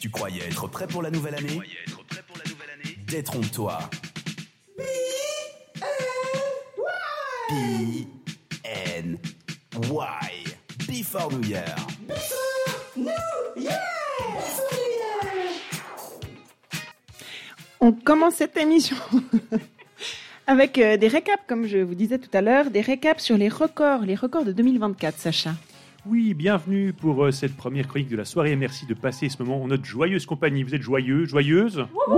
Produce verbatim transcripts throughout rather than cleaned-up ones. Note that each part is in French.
Tu croyais être prêt pour la nouvelle année ? Détrompe-toi. P N Y Before New Year. Before New Year. On commence cette émission avec euh, des récaps, comme je vous disais tout à l'heure, des récaps sur les records, les records de deux mille vingt-quatre, Sacha. Oui, bienvenue pour euh, cette première chronique de la soirée. Merci de passer ce moment en notre joyeuse compagnie. Vous êtes joyeux, joyeuse Wouhou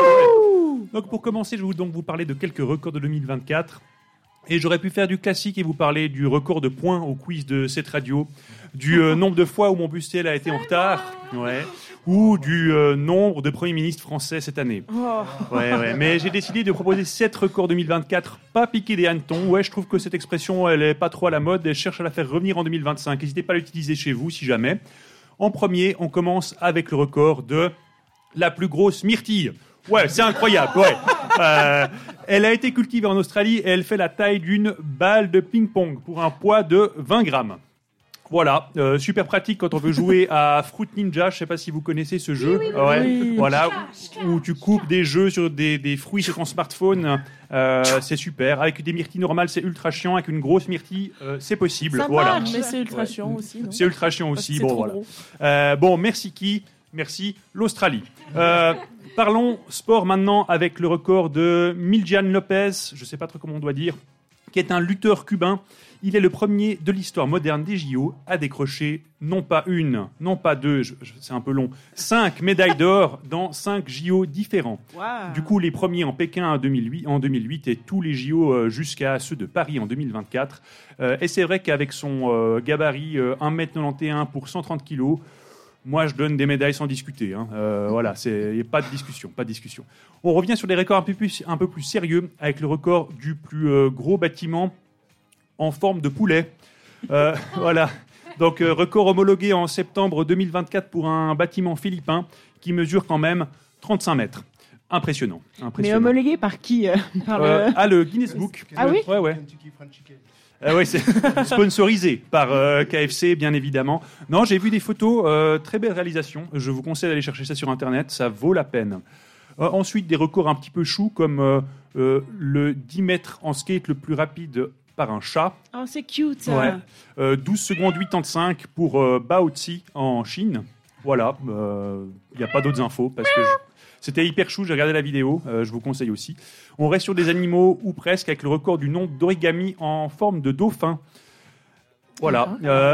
ouais. Donc pour commencer, je vais donc vous parler de quelques records de deux mille vingt-quatre. Et j'aurais pu faire du classique et vous parler du record de points au quiz de cette radio, du euh, nombre de fois où mon bustier a été en retard, ouais, ou du euh, nombre de premiers ministres français cette année. Oh. Ouais, ouais. Mais j'ai décidé de proposer sept records deux mille vingt-quatre, pas piquer des hannetons. Ouais, je trouve que cette expression, elle est pas trop à la mode. Et je cherche à la faire revenir en deux mille vingt-cinq. N'hésitez pas à l'utiliser chez vous si jamais. En premier, on commence avec le record de la plus grosse myrtille. Ouais, c'est incroyable, ouais. Euh, elle a été cultivée en Australie et elle fait la taille d'une balle de ping-pong pour un poids de vingt grammes. Voilà, euh, super pratique quand on veut jouer à Fruit Ninja. Je sais pas si vous connaissez ce jeu. Oui, oui, ouais, oui. Voilà, où, où tu coupes des jeux sur des, des fruits sur ton smartphone. Euh, c'est super. Avec des myrtilles normales, c'est ultra chiant. Avec une grosse myrtille, euh, c'est possible. Ça voilà. marche, mais c'est ultra chiant aussi. Non C'est ultra chiant aussi. Bon, voilà. Gros. Euh, bon, merci qui Merci l'Australie. Euh, parlons sport maintenant avec le record de Miljan Lopez, je ne sais pas trop comment on doit dire, qui est un lutteur cubain. Il est le premier de l'histoire moderne des J O à décrocher non pas une, non pas deux, je, je, c'est un peu long, cinq médailles d'or dans cinq J O différents. Wow. Du coup, les premiers en Pékin en deux mille huit, en deux mille huit et tous les J O jusqu'à ceux de Paris en deux mille vingt-quatre. Euh, et c'est vrai qu'avec son euh, gabarit euh, un mètre quatre-vingt-onze pour cent trente kilos, moi, je donne des médailles sans discuter. Hein. Euh, voilà, il n'y a pas de discussion, pas de discussion. On revient sur des records un peu plus, un peu plus sérieux, avec le record du plus euh, gros bâtiment en forme de poulet. Euh, voilà. Donc, euh, record homologué en septembre deux mille vingt-quatre pour un bâtiment philippin qui mesure quand même trente-cinq mètres. Impressionnant. impressionnant. Mais homologué par qui euh, par euh, le... Ah, le Guinness Book. Ah oui Ouais, ouais. Euh, ouais, c'est sponsorisé par euh, K F C, bien évidemment. Non, j'ai vu des photos, euh, très belle réalisation. Je vous conseille d'aller chercher ça sur Internet, ça vaut la peine. Euh, ensuite, des records un petit peu choux, comme euh, euh, le dix mètres en skate le plus rapide par un chat. Oh, c'est cute, ça. Ouais. Euh, douze secondes quatre-vingt-quinze pour euh, Bao Tzi en Chine. Voilà, il euh, n'y a pas d'autres infos, parce que... Je... C'était hyper chou, j'ai regardé la vidéo, euh, je vous conseille aussi. On reste sur des animaux, ou presque, avec le record du nombre d'origami en forme de dauphin. Voilà. Euh...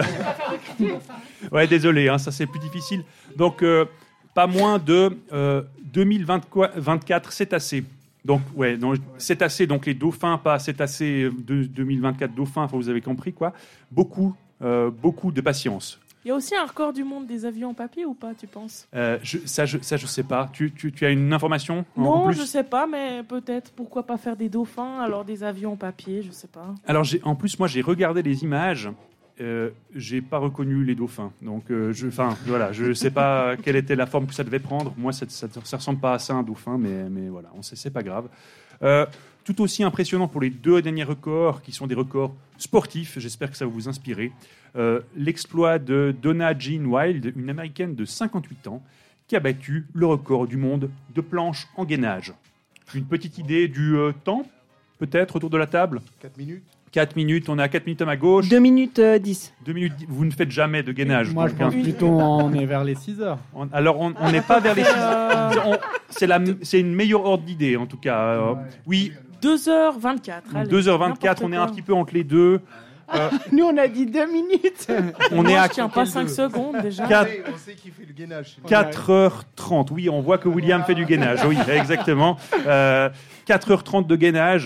ouais, désolé, hein, ça c'est plus difficile. Donc, euh, pas moins de euh, deux mille vingt-quatre cétacés. Donc, ouais, donc, cétacés, donc les dauphins, pas cétacés de deux mille vingt-quatre dauphins, enfin, vous avez compris quoi. Beaucoup, euh, beaucoup de patience. Il y a aussi un record du monde des avions en papier ou pas, tu penses euh, je, Ça, je, ça, je sais pas. Tu, tu, tu as une information en Non, plus? Je sais pas, mais peut-être. Pourquoi pas faire des dauphins, alors des avions en papier, je sais pas. Alors, j'ai, en plus, moi, j'ai regardé les images. Euh, j'ai pas reconnu les dauphins. Donc, euh, je, enfin, voilà, je sais pas quelle était la forme que ça devait prendre. Moi, ça, ça, ça ressemble pas à ça, un dauphin, mais, mais voilà, on sait, c'est pas grave. Euh, tout aussi impressionnant pour les deux derniers records, qui sont des records sportifs. J'espère que ça va vous inspirer. Euh, l'exploit de Donna Jean Wild, une américaine de cinquante-huit ans, qui a battu le record du monde de planche en gainage. Une petite idée du euh, temps, peut-être, autour de la table? quatre minutes. quatre minutes, on est à quatre minutes à ma gauche. deux minutes dix. deux minutes, vous ne faites jamais de gainage. Moi, donc, je pense hein. plutôt on est vers les six heures. On, alors, on n'est pas vers les six heures. On, c'est, la, c'est une meilleure ordre d'idée, en tout cas. Euh, oui. deux heures vingt-quatre. Allez, deux heures vingt-quatre, on est un petit peu entre les deux. Euh, Nous, on a dit deux minutes. On Moi, est à je tiens pas cinq secondes déjà. quatre, On sait qui fait le gainage. quatre heures trente. Oui, on voit que William fait du gainage. Oui, exactement. Euh, quatre heures trente de gainage.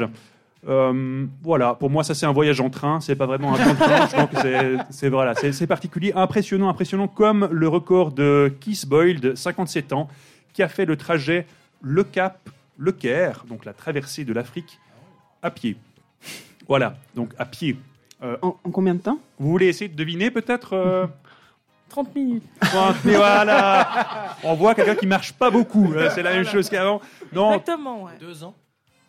Euh, voilà, pour moi, ça c'est un voyage en train. C'est pas vraiment un temps de planche. Donc c'est, c'est, voilà, c'est, c'est particulier. Impressionnant, impressionnant. Comme le record de Keith Boyle, cinquante-sept ans, qui a fait le trajet Le Cap, Le Caire, donc la traversée de l'Afrique, à pied. Voilà, donc à pied. Euh, En, en combien de temps? vous voulez essayer de deviner peut-être euh... trente minutes. Mais voilà, on voit quelqu'un qui marche pas beaucoup. C'est la même chose qu'avant. Non, Exactement, ouais. Deux ans.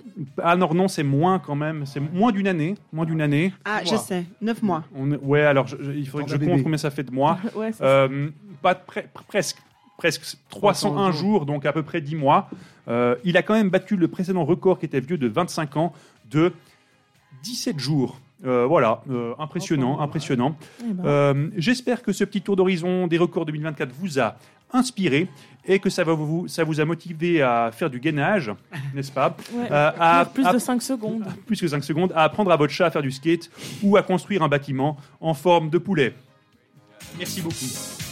ah non, non, c'est moins quand même. C'est moins d'une année. Moins d'une année. Ah, je sais, neuf mois. On est- ouais, alors je- je- il faudrait que je compte combien ça fait de mois. Ouais, c'est Euh, pas de pre- presque, presque trois cent un jours, donc à peu près dix mois. Euh, il a quand même battu le précédent record qui était vieux de vingt-cinq ans de dix-sept jours. Euh, voilà, euh, impressionnant, impressionnant. Eh ben. Euh, j'espère que ce petit tour d'horizon des records deux mille vingt-quatre vous a inspiré et que ça, va vous, ça vous a motivé à faire du gainage, n'est-ce pas? Ouais. Euh, à, Plus à- de cinq secondes. plus que cinq secondes, à apprendre à votre chat à faire du skate ou à construire un bâtiment en forme de poulet. Merci beaucoup.